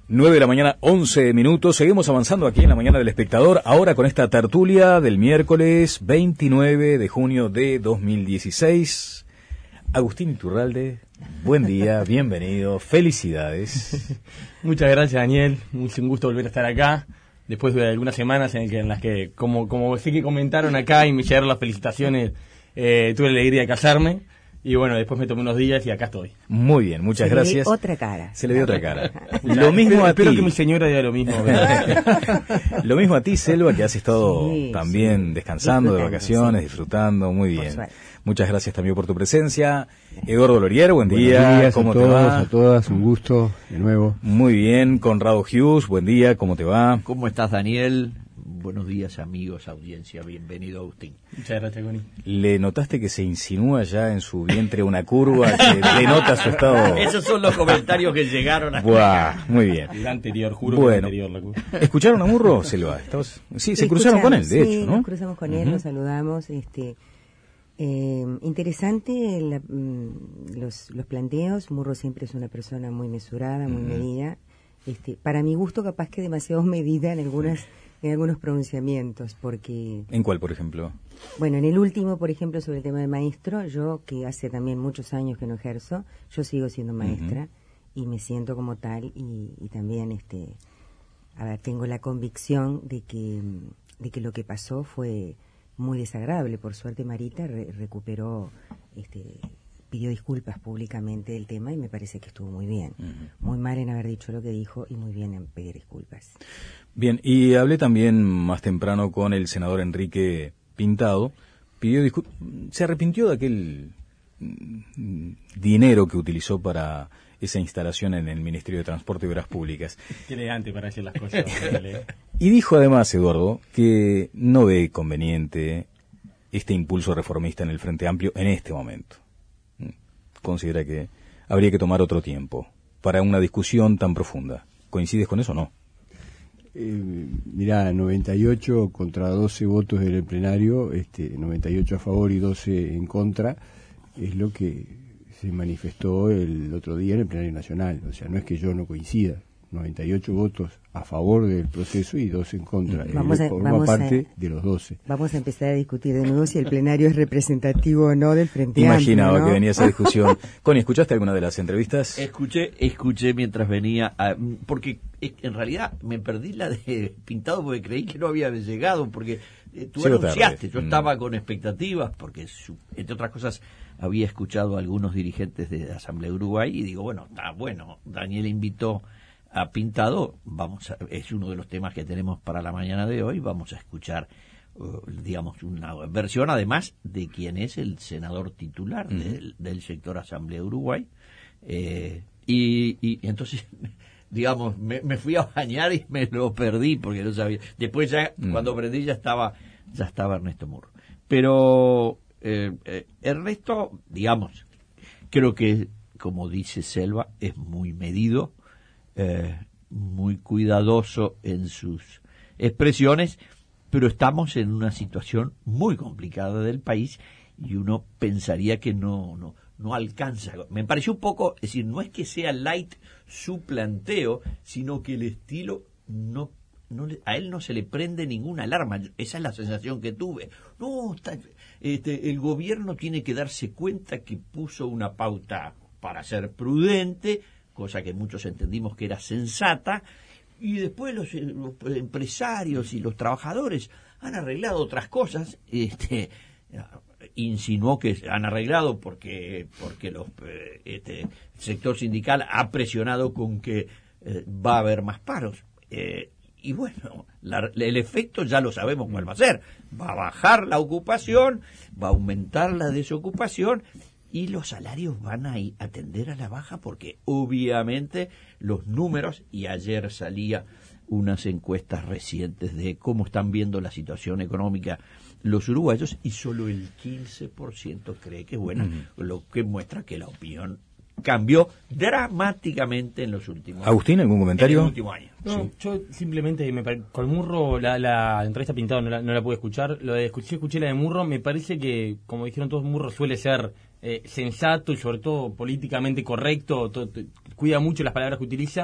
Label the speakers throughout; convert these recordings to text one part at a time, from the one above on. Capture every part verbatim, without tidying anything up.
Speaker 1: nueve de la mañana, once minutos. Seguimos avanzando aquí en la mañana del Espectador. Ahora con esta tertulia del miércoles veintinueve de junio de dos mil dieciséis. Agustín Iturralde, buen día, bienvenido, felicidades.
Speaker 2: Muchas gracias, Daniel. Un gusto volver a estar acá. Después de algunas semanas en, que, en las que, como, como sé que comentaron acá y me llegaron las felicitaciones, eh, tuve la alegría de casarme. Y bueno, después me tomé unos días y acá estoy.
Speaker 1: Muy bien, muchas
Speaker 3: Se
Speaker 1: gracias.
Speaker 3: le dio otra cara.
Speaker 1: Se le dio otra cara. Lo mismo a
Speaker 2: Espero
Speaker 1: ti.
Speaker 2: que mi señora diga lo mismo.
Speaker 1: Lo mismo a ti, Selva, que has estado
Speaker 3: Sí,
Speaker 1: también
Speaker 3: sí.
Speaker 1: descansando de
Speaker 3: Disfrutando,
Speaker 1: vacaciones,
Speaker 3: sí.
Speaker 1: disfrutando, muy
Speaker 3: Por
Speaker 1: bien.
Speaker 3: suerte.
Speaker 1: Muchas gracias también por tu presencia. Eduardo Lorier, buen día.
Speaker 4: Buenos días
Speaker 1: ¿Cómo
Speaker 4: a
Speaker 1: te
Speaker 4: todos,
Speaker 1: va?
Speaker 4: a todas, un gusto de nuevo.
Speaker 1: Muy bien. Conrado Hughes, buen día, ¿cómo te va?
Speaker 5: ¿Cómo estás, Daniel? Buenos días, amigos, audiencia. Bienvenido, Agustín.
Speaker 2: Muchas gracias, Connie.
Speaker 1: ¿Le notaste que se insinúa ya en su vientre una curva que denota su estado?
Speaker 5: Esos son los comentarios que llegaron a...
Speaker 1: Buah, muy bien.
Speaker 2: El anterior, juro
Speaker 1: Bueno.
Speaker 2: que el anterior. La cu-
Speaker 1: ¿Escucharon a Murro, Selva? ¿Estabas? Sí, se
Speaker 3: Lo
Speaker 1: cruzaron con él,
Speaker 3: escuchamos,
Speaker 1: de
Speaker 3: sí,
Speaker 1: hecho, ¿no?
Speaker 3: nos cruzamos con él,
Speaker 1: Ujú.
Speaker 3: lo saludamos. Este, eh, interesante la- mm, los, los planteos. Murro siempre es una persona muy mesurada, muy
Speaker 1: Ujú.
Speaker 3: medida. Este, para mi gusto, capaz que demasiado medida en algunas en algunos pronunciamientos, porque
Speaker 1: ¿En cuál, por ejemplo?
Speaker 3: bueno, en el último, por ejemplo, sobre el tema del maestro, yo que hace también muchos años que no ejerzo, yo sigo siendo maestra y me siento como tal y, y también, este, a ver, tengo la convicción de que, de que lo que pasó fue muy desagradable. Por suerte, Marita re- recuperó, este, pidió disculpas públicamente del tema y me parece que estuvo muy bien.
Speaker 1: Ujú.
Speaker 3: Muy mal en haber dicho lo que dijo y muy bien en pedir disculpas.
Speaker 1: Bien, y hablé también más temprano con el senador Enrique Pintado. Pidió discul- se arrepintió de aquel mm, dinero que utilizó para esa instalación en el Ministerio de Transporte y Obras Públicas.
Speaker 2: Qué elegante para decir las cosas. Daniel.
Speaker 1: Y dijo además, Eduardo, que no ve conveniente este impulso reformista en el Frente Amplio en este momento. Considera que habría que tomar otro tiempo para una discusión tan profunda. ¿Coincides con eso o no?
Speaker 4: Eh, mirá, noventa y ocho contra doce votos en el plenario, este, noventa y ocho a favor y doce en contra, es lo que se manifestó el otro día en el plenario nacional. O sea, no es que yo no coincida. noventa y ocho votos a favor del proceso y doce en contra.
Speaker 3: Vamos
Speaker 4: Él
Speaker 3: a-
Speaker 4: forma
Speaker 3: vamos a-
Speaker 4: parte de los doce.
Speaker 3: Vamos a empezar a discutir de nuevo si el plenario es representativo o no del Frente
Speaker 1: Imaginaba
Speaker 3: Amplio, ¿no?
Speaker 1: que venía esa discusión. Connie, ¿escuchaste alguna de las entrevistas?
Speaker 5: Escuché, escuché mientras venía, a- porque eh, en realidad me perdí la de Pintado porque creí que no había llegado, porque eh, tú
Speaker 1: Llegó
Speaker 5: anunciaste,
Speaker 1: tarde.
Speaker 5: yo
Speaker 1: Mm.
Speaker 5: estaba con expectativas, porque su- entre otras cosas había escuchado a algunos dirigentes de la Asamblea de Uruguay y digo, bueno, está bueno, Daniel invitó a Pintado, vamos a, es uno de los temas que tenemos para la mañana de hoy, vamos a escuchar, uh, digamos, una versión además de quien es el senador titular
Speaker 1: Ujú.
Speaker 5: del, del sector Asamblea de Uruguay, eh, y, y entonces, digamos, me, me fui a bañar y me lo perdí porque no sabía, después ya,
Speaker 1: Mm.
Speaker 5: cuando aprendí ya estaba, ya estaba Ernesto Murro, pero eh, eh, Ernesto, digamos, creo que, como dice Selva, es muy medido, eh, muy cuidadoso en sus expresiones, pero estamos en una situación muy complicada del país y uno pensaría que no no no alcanza. Me pareció un poco, es decir, no es que sea light su planteo, sino que el estilo no no le- a él no se le prende ninguna alarma. Esa es la sensación que tuve. No, está- este, el gobierno tiene que darse cuenta que puso una pauta para ser prudente, cosa que muchos entendimos que era sensata, y después los, los empresarios y los trabajadores han arreglado otras cosas. Este, insinuó que han arreglado porque porque los eh, este, el sector sindical ha presionado con que eh, va a haber más paros. Eh, y bueno, la- el efecto ya lo sabemos cuál va a ser. Va a bajar la ocupación, va a aumentar la desocupación y los salarios van a, ir a tender a la baja porque obviamente los números, y ayer salía unas encuestas recientes de cómo están viendo la situación económica los uruguayos y solo el quince por ciento cree que es buena,
Speaker 1: Ujú.
Speaker 5: lo que muestra que la opinión cambió dramáticamente en los últimos
Speaker 1: Agustín, ¿algún comentario?
Speaker 5: en el último año.
Speaker 2: No, yo simplemente, me pare- con Murro, la, la entrevista Pintado no la, no la pude escuchar. Lo de escuché, escuché la de Murro, me parece que, como dijeron todos, Murro suele ser eh, sensato y sobre todo políticamente correcto, to- to- cuida mucho las palabras que utiliza.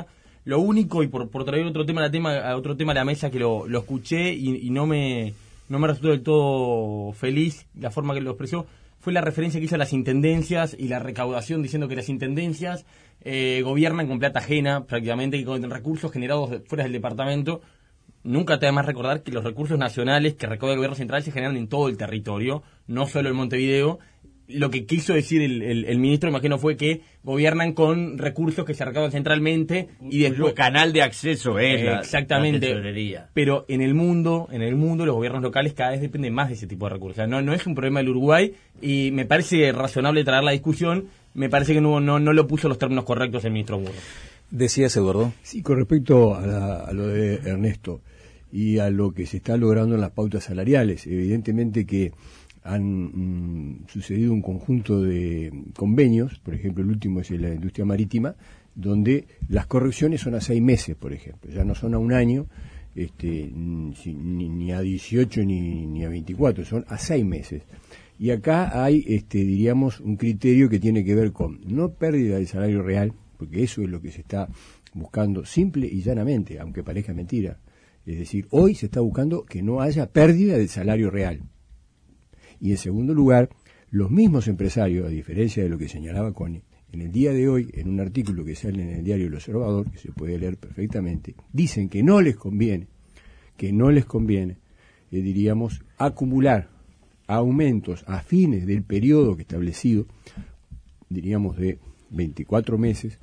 Speaker 2: Lo único, y por, por traer otro tema, la tema a otro tema a la mesa, que lo, lo escuché y, y no me no me resultó del todo feliz la forma que lo expresó, fue la referencia que hizo a las intendencias y la recaudación, diciendo que las intendencias eh, gobiernan con plata ajena, prácticamente, y con recursos generados de, fuera del departamento. Nunca te da más recordar que los recursos nacionales que recauda el gobierno central se generan en todo el territorio, no solo en Montevideo. Lo que quiso decir el, el, el ministro, imagino, fue que gobiernan con recursos que se recaudan centralmente y después
Speaker 5: el canal de acceso es la,
Speaker 2: exactamente,
Speaker 5: la tesorería.
Speaker 2: Pero en el mundo, en el mundo los gobiernos locales cada vez dependen más de ese tipo de recursos. O sea, no, no es un problema del Uruguay y me parece razonable traer la discusión. Me parece que no, no, no lo puso los términos correctos el ministro Burro.
Speaker 1: ¿Decías, Eduardo?
Speaker 4: Sí, con respecto a, la, a lo de Ernesto y a lo que se está logrando en las pautas salariales, evidentemente que han mm, sucedido un conjunto de convenios, por ejemplo el último es en la industria marítima, donde las correcciones son a seis meses, por ejemplo, ya no son a un año, este, ni, ni a dieciocho ni, ni a veinticuatro, son a seis meses. Y acá hay, este, diríamos, un criterio que tiene que ver con no pérdida del salario real, porque eso es lo que se está buscando simple y llanamente, aunque parezca mentira. Es decir, hoy se está buscando que no haya pérdida del salario real. Y en segundo lugar, los mismos empresarios, a diferencia de lo que señalaba Connie, en el día de hoy, en un artículo que sale en el diario El Observador, que se puede leer perfectamente, dicen que no les conviene, que no les conviene, eh, diríamos, acumular aumentos a fines del periodo que establecido, diríamos de veinticuatro meses,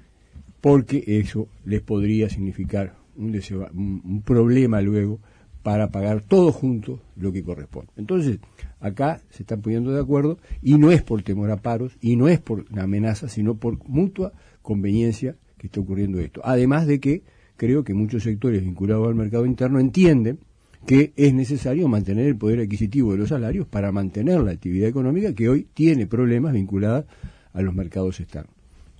Speaker 4: porque eso les podría significar un, deseo, un, un problema luego para pagar todo junto lo que corresponde. Entonces, acá se están poniendo de acuerdo y no es por temor a paros y no es por una amenaza, sino por mutua conveniencia que está ocurriendo esto. Además de que creo que muchos sectores vinculados al mercado interno entienden que es necesario mantener el poder adquisitivo de los salarios para mantener la actividad económica que hoy tiene problemas vinculadas a los mercados externos.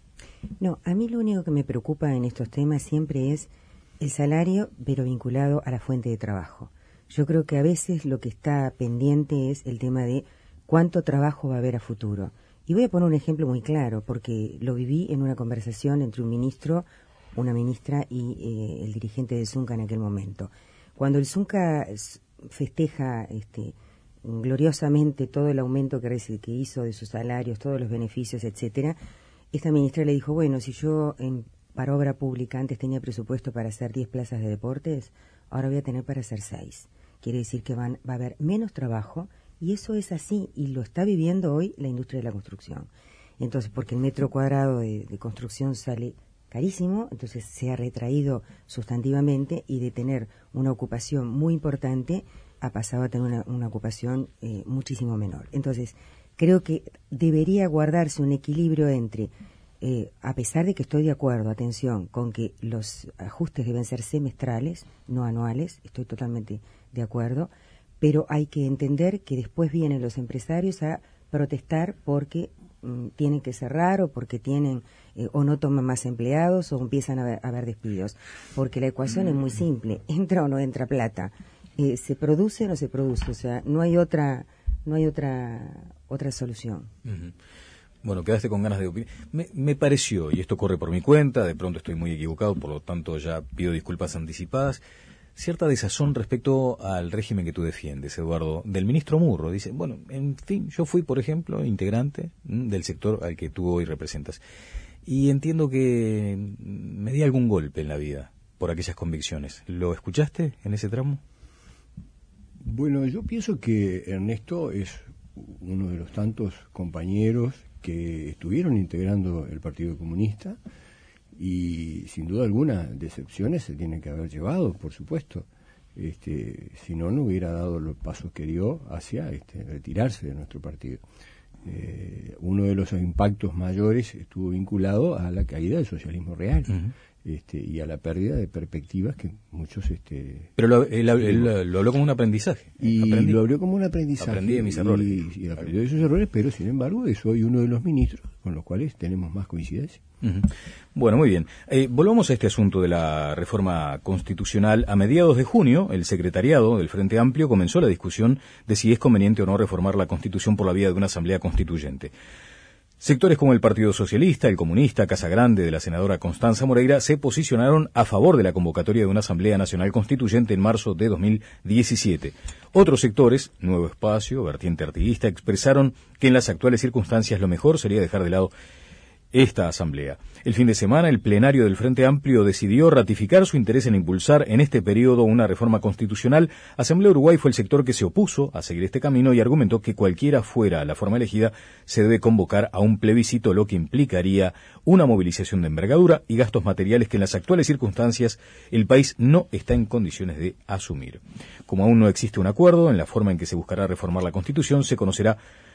Speaker 3: No, a mí lo único que me preocupa en estos temas siempre es el salario, pero vinculado a la fuente de trabajo. Yo creo que a veces lo que está pendiente es el tema de cuánto trabajo va a haber a futuro. Y voy a poner un ejemplo muy claro, porque lo viví en una conversación entre un ministro, una ministra y eh, el dirigente del Zunca en aquel momento. Cuando el Zunca festeja este, gloriosamente todo el aumento que, que hizo de sus salarios, todos los beneficios, etcétera, esta ministra le dijo, bueno, si yo en para obra pública antes tenía presupuesto para hacer diez plazas de deportes, ahora voy a tener para hacer seis. Quiere decir que van, va a haber menos trabajo, y eso es así, y lo está viviendo hoy la industria de la construcción. Entonces, porque el metro cuadrado de, de construcción sale carísimo, entonces se ha retraído sustantivamente, y de tener una ocupación muy importante ha pasado a tener una, una ocupación eh, muchísimo menor. Entonces, creo que debería guardarse un equilibrio entre Eh, a pesar de que estoy de acuerdo, atención, con que los ajustes deben ser semestrales, no anuales, estoy totalmente de acuerdo, pero hay que entender que después vienen los empresarios a protestar porque mm, tienen que cerrar o porque tienen eh, o no toman más empleados o empiezan a haber, a haber despidos, porque la ecuación es muy simple, entra o no entra plata, eh, se produce o no se produce, o sea, no hay otra, no hay otra, otra solución.
Speaker 1: Uh-huh. Bueno, quedaste con ganas de opinar. Me, me pareció, y esto corre por mi cuenta, de pronto estoy muy equivocado, por lo tanto ya pido disculpas anticipadas, cierta desazón respecto al régimen que tú defiendes, Eduardo, del ministro Murro. Dice, bueno, en fin, yo fui, por ejemplo, integrante m, del sector al que tú hoy representas, y entiendo que me di algún golpe en la vida por aquellas convicciones. ¿Lo escuchaste en ese tramo?
Speaker 4: Bueno, yo pienso que Ernesto es uno de los tantos compañeros que estuvieron integrando el Partido Comunista y sin duda alguna decepciones se tienen que haber llevado, por supuesto. Este, si no, no hubiera dado los pasos que dio hacia este, retirarse de nuestro partido. Eh, uno de los impactos mayores estuvo vinculado a la caída del socialismo real. Uh-huh. Este, y a la pérdida de perspectivas que muchos... Este,
Speaker 1: Pero lo, él, él, él lo habló como un aprendizaje.
Speaker 4: Y
Speaker 1: aprendí.
Speaker 4: lo habló como un aprendizaje.
Speaker 1: Aprendí de mis errores.
Speaker 4: Y, y aprendió de sus errores, pero sin embargo es hoy uno de los ministros con los cuales tenemos más coincidencia.
Speaker 1: Uh-huh. Bueno, muy bien. Eh, volvamos a este asunto de la reforma constitucional. A mediados de junio, el secretariado del Frente Amplio comenzó la discusión de si es conveniente o no reformar la Constitución por la vía de una asamblea constituyente. Sectores como el Partido Socialista, el Comunista, Casa Grande de la senadora Constanza Moreira se posicionaron a favor de la convocatoria de una Asamblea Nacional Constituyente en marzo de dos mil diecisiete. Otros sectores, Nuevo Espacio, Vertiente Artiguista, expresaron que en las actuales circunstancias lo mejor sería dejar de lado esta asamblea. El fin de semana, el plenario del Frente Amplio decidió ratificar su interés en impulsar en este periodo una reforma constitucional. Asamblea Uruguay fue el sector que se opuso a seguir este camino y argumentó que cualquiera fuera la forma elegida, se debe convocar a un plebiscito, lo que implicaría una movilización de envergadura y gastos materiales que en las actuales circunstancias el país no está en condiciones de asumir. Como aún no existe un acuerdo en la forma en que se buscará reformar la Constitución, se conocerá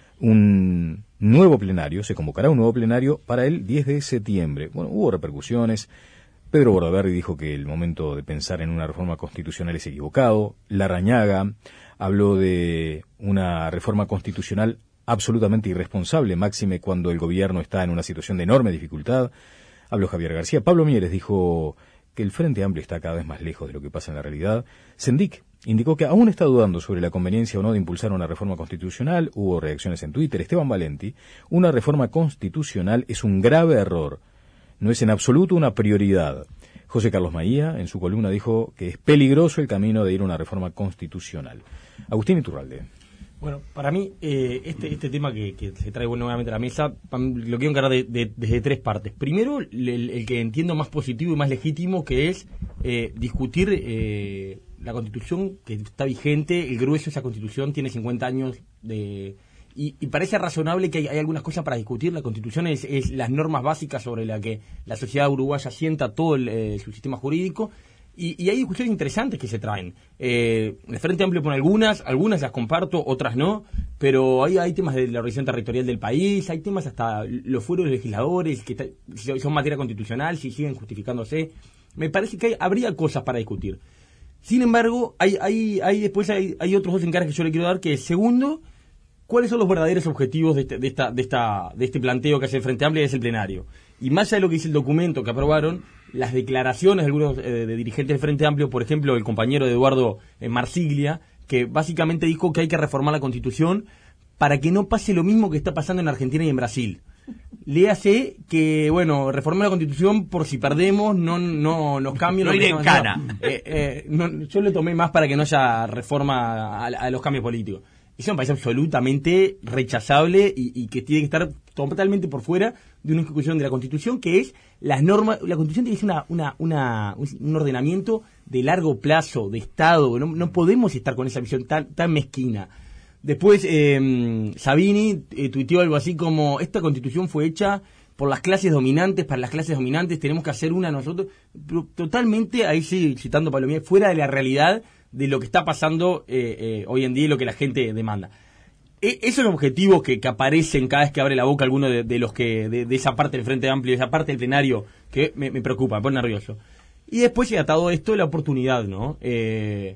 Speaker 1: un nuevo plenario, se convocará un nuevo plenario para el diez de septiembre. Bueno, hubo repercusiones. Pedro Bordaberry dijo que el momento de pensar en una reforma constitucional es equivocado. Larrañaga habló de una reforma constitucional absolutamente irresponsable, máxime cuando el gobierno está en una situación de enorme dificultad. Habló Javier García. Pablo Mieres dijo que el Frente Amplio está cada vez más lejos de lo que pasa en la realidad. Sendik indicó que aún está dudando sobre la conveniencia o no de impulsar una reforma constitucional. Hubo reacciones en Twitter. Esteban Valenti, una reforma constitucional es un grave error. No es en absoluto una prioridad. José Carlos Maía, en su columna, dijo que es peligroso el camino de ir a una reforma constitucional. Agustín Iturralde.
Speaker 2: Bueno, para mí, eh, este este tema que, que se trae nuevamente a la mesa, lo quiero encarar de, de, desde tres partes. Primero, el, el que entiendo más positivo y más legítimo, que es eh, discutir eh, la Constitución que está vigente. El grueso de esa Constitución tiene cincuenta años de... Y, y parece razonable que hay, hay algunas cosas para discutir. La Constitución es, es las normas básicas sobre las que la sociedad uruguaya asienta todo el, eh, su sistema jurídico. Y, y hay discusiones interesantes que se traen. Eh, el Frente Amplio pone algunas, algunas las comparto, otras no, pero hay, hay temas de la organización territorial del país, hay temas hasta los fueros legisladores, que ta, si son materia constitucional, si siguen justificándose. Me parece que hay, habría cosas para discutir. Sin embargo, hay, hay, hay después hay, hay otros dos encargos que yo le quiero dar, que es, segundo, ¿cuáles son los verdaderos objetivos de este, de esta, de esta, de este planteo que hace el Frente Amplio y es el plenario? Y más allá de lo que dice el documento que aprobaron, las declaraciones de algunos eh, de dirigentes del Frente Amplio, por ejemplo, el compañero de Eduardo eh, Marsiglia, que básicamente dijo que hay que reformar la Constitución para que no pase lo mismo que está pasando en Argentina y en Brasil. Léase que, bueno, reformar la Constitución por si perdemos, no no nos cambien.
Speaker 5: No iré en cana.
Speaker 2: Eh, eh, no, yo lo tomé más para que no haya reforma a, a los cambios políticos. Eso me parece absolutamente rechazable y, y que tiene que estar totalmente por fuera de una discusión de la Constitución, que es las normas. La Constitución tiene que ser una, una, una, un ordenamiento de largo plazo, de Estado. No, no podemos estar con esa visión tan, tan mezquina. Después, eh, Sabini eh, tuiteó algo así como: esta Constitución fue hecha por las clases dominantes, para las clases dominantes, tenemos que hacer una nosotros. Pero totalmente, ahí sí, citando a Pablo Mieres, fuera de la realidad de lo que está pasando eh, eh, hoy en día y lo que la gente demanda. E- esos objetivos que, que aparecen cada vez que abre la boca alguno de, de los que de, de esa parte del Frente Amplio, de esa parte del plenario, que me, me preocupa, me pone nervioso. Y después, y atado a esto, la oportunidad, ¿no? Eh,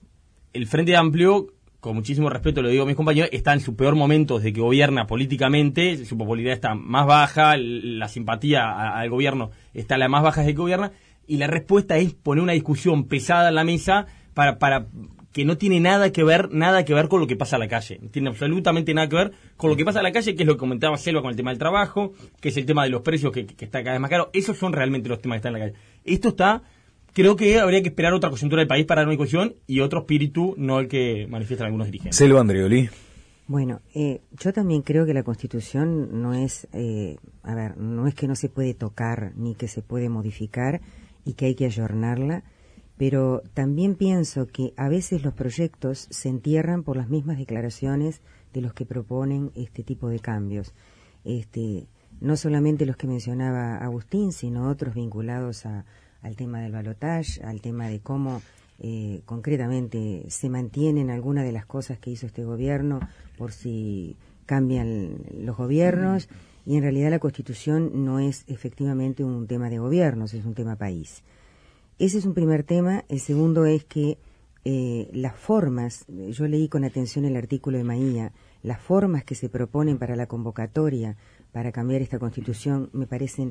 Speaker 2: el Frente Amplio, con muchísimo respeto lo digo a mis compañeros, está en su peor momento desde que gobierna políticamente, su popularidad está más baja, la simpatía a, al gobierno está la más baja desde que gobierna, y la respuesta es poner una discusión pesada en la mesa para, para que no tiene nada que ver, nada que ver con lo que pasa en la calle. No tiene absolutamente nada que ver con lo que pasa en la calle, que es lo que comentaba Selva con el tema del trabajo, que es el tema de los precios, que, que está cada vez más caro. Esos son realmente los temas que están en la calle. Esto está, creo que habría que esperar otra coyuntura del país para dar una discusión y otro espíritu, no el que manifiestan algunos dirigentes.
Speaker 1: Selva Andreoli.
Speaker 3: Bueno, eh, yo también creo que la Constitución no es, eh, a ver, no es que no se puede tocar ni que se puede modificar y que hay que ayornarla, pero también pienso que a veces los proyectos se entierran por las mismas declaraciones de los que proponen este tipo de cambios. Este, no solamente los que mencionaba Agustín, sino otros vinculados a, al tema del balotaje, al tema de cómo eh, concretamente se mantienen algunas de las cosas que hizo este gobierno por si cambian los gobiernos, y en realidad la Constitución no es efectivamente un tema de gobiernos, es un tema país. Ese es un primer tema. El segundo es que eh, las formas, yo leí con atención el artículo de Maía, las formas que se proponen para la convocatoria para cambiar esta Constitución me parecen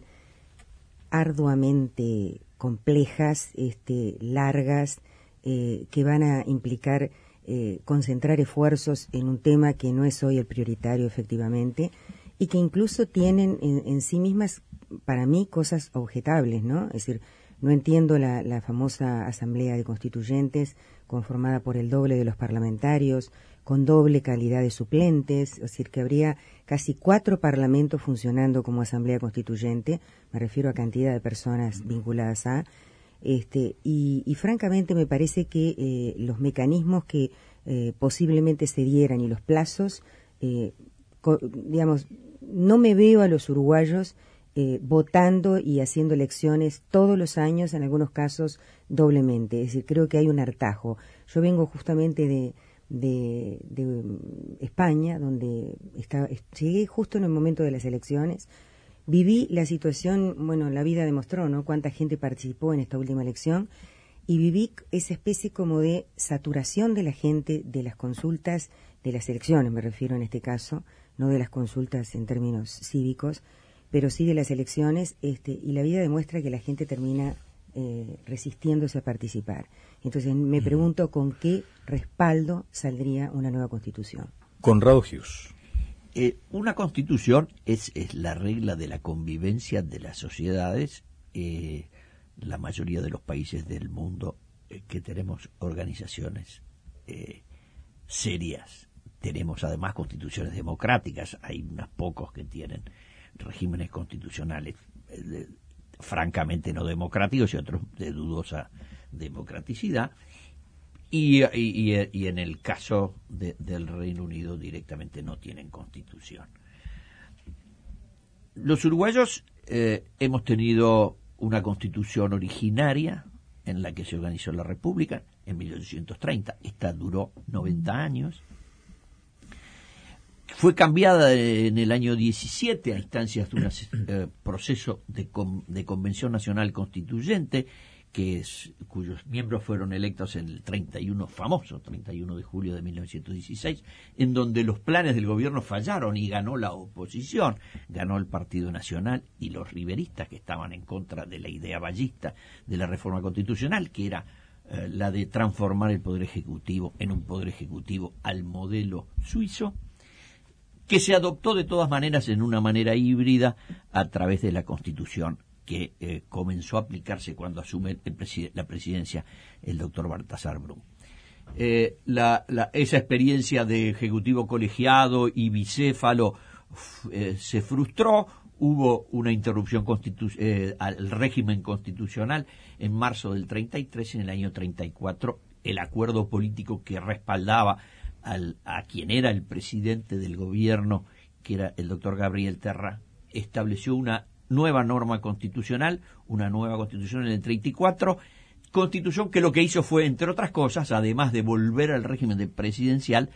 Speaker 3: arduamente complejas, este, largas, eh, que van a implicar eh, concentrar esfuerzos en un tema que no es hoy el prioritario, efectivamente, y que incluso tienen en, en sí mismas, para mí, cosas objetables, ¿no? Es decir, no entiendo la, la famosa Asamblea de Constituyentes conformada por el doble de los parlamentarios, con doble calidad de suplentes, es decir, que habría casi cuatro parlamentos funcionando como Asamblea Constituyente, me refiero a cantidad de personas vinculadas a, este, y, y francamente me parece que eh, los mecanismos que eh, posiblemente se dieran y los plazos, eh, co- digamos, no me veo a los uruguayos Eh, votando y haciendo elecciones todos los años, en algunos casos doblemente. Es decir, creo que hay un hartazgo. Yo vengo justamente de, de, de España, donde estaba, llegué justo en el momento de las elecciones. Viví la situación, bueno, la vida demostró, ¿no?, cuánta gente participó en esta última elección, y viví esa especie como de saturación de la gente de las consultas, de las elecciones me refiero en este caso, no de las consultas en términos cívicos, pero sí de las elecciones, este, y la vida demuestra que la gente termina eh, resistiéndose a participar. Entonces me pregunto con qué respaldo saldría una nueva Constitución.
Speaker 1: Conrado Hughes.
Speaker 5: Eh, una Constitución es, es la regla de la convivencia de las sociedades. Eh, la mayoría de los países del mundo eh, que tenemos organizaciones eh, serias, tenemos además constituciones democráticas. Hay unos pocos que tienen regímenes constitucionales eh, francamente no democráticos y otros de dudosa democraticidad, y, y, y en el caso de, del Reino Unido directamente no tienen constitución. Los uruguayos eh, hemos tenido una constitución originaria en la que se organizó la República en mil ochocientos treinta. Esta duró noventa años. Fue cambiada en el año diecisiete a instancias de un eh, proceso de, con, de Convención Nacional Constituyente, que es, cuyos miembros fueron electos en el treinta y uno, famoso treinta y uno de julio de mil novecientos dieciséis, en donde los planes del gobierno fallaron y ganó la oposición, ganó el Partido Nacional y los riveristas, que estaban en contra de la idea ballista de la reforma constitucional, que era eh, la de transformar el Poder Ejecutivo en un Poder Ejecutivo al modelo suizo, que se adoptó de todas maneras en una manera híbrida a través de la Constitución que eh, comenzó a aplicarse cuando asume el preside- la presidencia el doctor Baltasar Brum. Eh, la, la, esa experiencia de ejecutivo colegiado y bicéfalo eh, se frustró. Hubo una interrupción constitu- eh, al régimen constitucional en marzo del treinta y tres. En el año treinta y cuatro el acuerdo político que respaldaba al, a quien era el presidente del gobierno, que era el doctor Gabriel Terra, estableció una nueva norma constitucional, una nueva constitución en el treinta y cuatro, constitución que lo que hizo fue, entre otras cosas, además de volver al régimen de presidencial,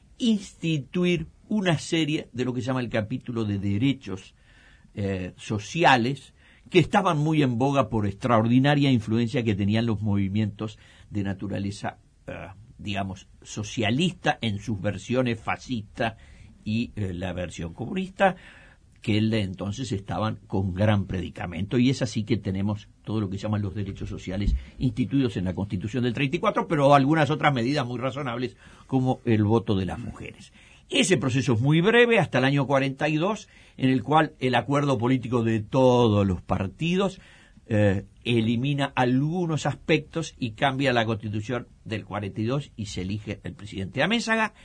Speaker 5: instituir una serie de lo que se llama el capítulo de derechos eh, sociales, que estaban muy en boga por extraordinaria influencia que tenían los movimientos de naturaleza, eh, digamos, socialista en sus versiones fascista y eh, la versión comunista, que entonces estaban con gran predicamento, y es así que tenemos todo lo que se llaman los derechos sociales instituidos en la Constitución del treinta y cuatro, pero algunas otras medidas muy razonables, como el voto de las mujeres. Ese proceso es muy breve, hasta el año cuarenta y dos, en el cual el acuerdo político de todos los partidos eh, elimina algunos aspectos y cambia la Constitución del cuarenta y dos y se elige el presidente Amézaga,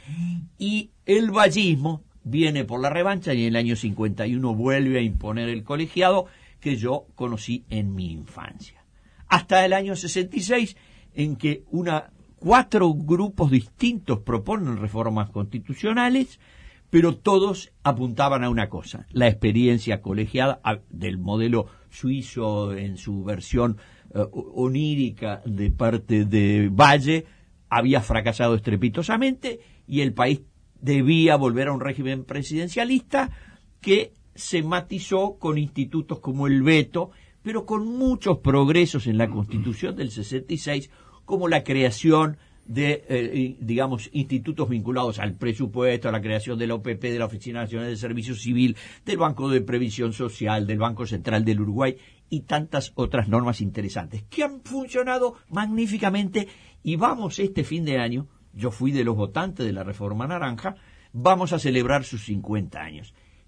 Speaker 5: y el vallismo viene por la revancha y en el año cincuenta y uno vuelve a imponer el colegiado que yo conocí en mi infancia. Hasta el año sesenta y seis, en que una, cuatro grupos distintos proponen reformas constitucionales, pero todos apuntaban a una cosa: la experiencia colegiada del modelo suizo en su versión uh, onírica de parte de Valle había fracasado estrepitosamente y el país debía volver a un régimen presidencialista que se matizó con institutos como el veto, pero con muchos progresos en la Constitución del sesenta y seis, como la creación de, eh, digamos, institutos vinculados al presupuesto, a la creación de la O P P, de la Oficina Nacional de Servicio Civil, del Banco de Previsión Social, del Banco Central del Uruguay y tantas otras normas interesantes que han funcionado magníficamente. Y vamos este fin de año, yo fui de los votantes de la Reforma Naranja, vamos a celebrar sus cincuenta años.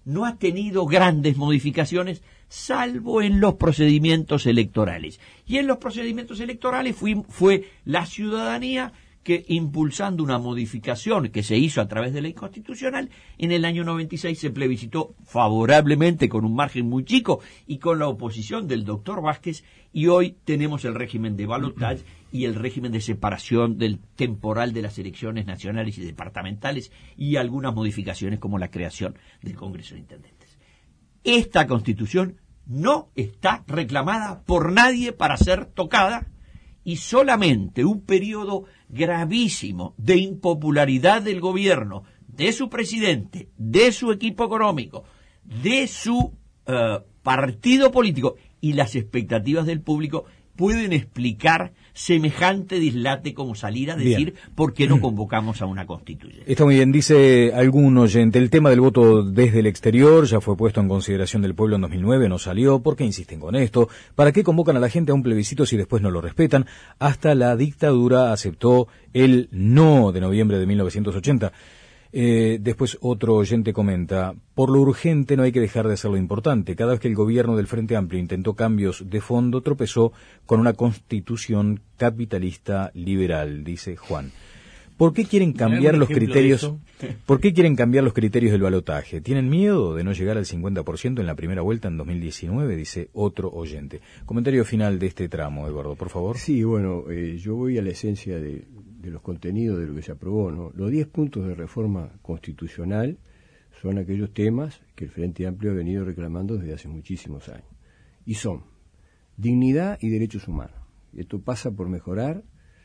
Speaker 5: no ha tenido grandes modificaciones, salvo en los procedimientos electorales. Y en los procedimientos electorales fue, fue la ciudadanía que, impulsando una modificación que se hizo a través de ley constitucional, en el año noventa y seis se plebiscitó favorablemente con un margen muy chico y con la oposición del doctor Vázquez, y hoy tenemos el régimen de balotaje y el régimen de separación del temporal de las elecciones nacionales y departamentales y algunas modificaciones como la creación del Congreso de Intendentes. Esta Constitución no está reclamada por nadie para ser tocada, y solamente un periodo gravísimo de impopularidad del gobierno, de su presidente, de su equipo económico, de su uh, partido político y las expectativas del público pueden explicar semejante dislate como salir a decir bien. ¿Por qué no convocamos a una constituyente?
Speaker 1: Está muy bien, dice algún oyente, el tema del voto desde el exterior ya fue puesto en consideración del pueblo en dos mil nueve, no salió, ¿por qué insisten con esto? ¿Para qué convocan a la gente a un plebiscito si después no lo respetan? Hasta la dictadura aceptó el no de noviembre de mil novecientos ochenta. Eh, después otro oyente comenta, por lo urgente no hay que dejar de hacer lo importante. Cada vez que el gobierno del Frente Amplio intentó cambios de fondo, tropezó con una constitución capitalista liberal, dice Juan. ¿Por qué quieren cambiar los criterios? ¿Por qué quieren cambiar los criterios del balotaje? ¿Tienen miedo de no llegar al cincuenta por ciento en la primera vuelta en dos mil diecinueve? Dice otro oyente. Comentario final de este tramo, Eduardo, por favor.
Speaker 4: Sí, bueno, eh, yo voy a la esencia de, de los contenidos de lo que se aprobó, ¿no? Los diez puntos de reforma constitucional son aquellos temas que el Frente Amplio ha venido reclamando desde hace muchísimos años. Y son dignidad y derechos humanos. Esto pasa por mejorar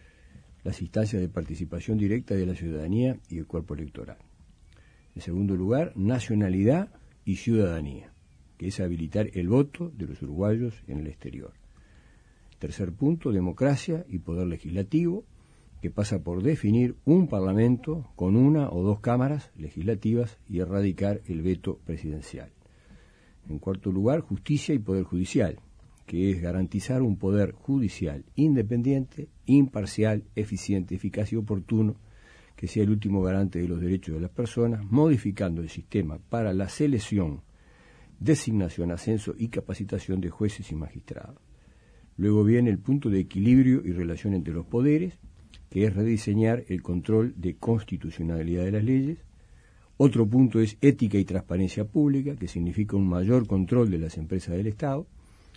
Speaker 4: las instancias de participación directa de la ciudadanía y el cuerpo electoral. En segundo lugar, nacionalidad y ciudadanía, que es habilitar el voto de los uruguayos en el exterior. Tercer punto, democracia y poder legislativo, que pasa por definir un parlamento con una o dos cámaras legislativas y erradicar el veto presidencial. En cuarto lugar, justicia y poder judicial, que es garantizar un poder judicial independiente, imparcial, eficiente, eficaz y oportuno, que sea el último garante de los derechos de las personas, modificando el sistema para la selección, designación, ascenso y capacitación de jueces y magistrados. Luego viene el punto de equilibrio y relación entre los poderes, que es rediseñar el control de constitucionalidad de las leyes. Otro punto es ética y transparencia pública, que significa un mayor control de las empresas del Estado.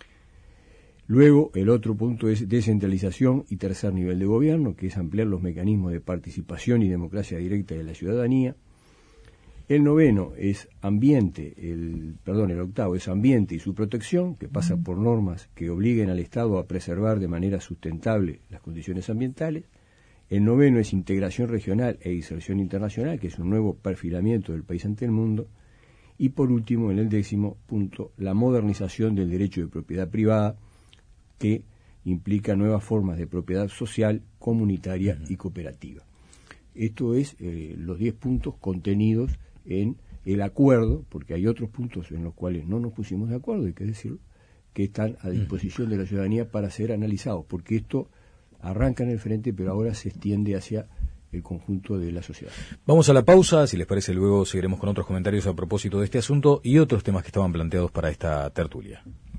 Speaker 4: Luego, el otro punto es descentralización y tercer nivel de gobierno, que es ampliar los mecanismos de participación y democracia directa de la ciudadanía. El noveno es ambiente, el, perdón, el octavo es ambiente y su protección, que pasa por normas que obliguen al Estado a preservar de manera sustentable las condiciones ambientales. El noveno es integración regional e inserción internacional, que es un nuevo perfilamiento del país ante el mundo. Y por último, en el décimo punto, la modernización del derecho de propiedad privada, que implica nuevas formas de propiedad social, comunitaria y cooperativa. Esto es eh, los diez puntos contenidos en el acuerdo, porque hay otros puntos en los cuales no nos pusimos de acuerdo, hay que decirlo, que están a disposición de la ciudadanía para ser analizados, porque esto arranca en el frente, pero ahora se extiende hacia el conjunto de la sociedad.
Speaker 1: Vamos a la pausa, si les parece luego seguiremos con otros comentarios a propósito de este asunto y otros temas que estaban planteados para esta tertulia.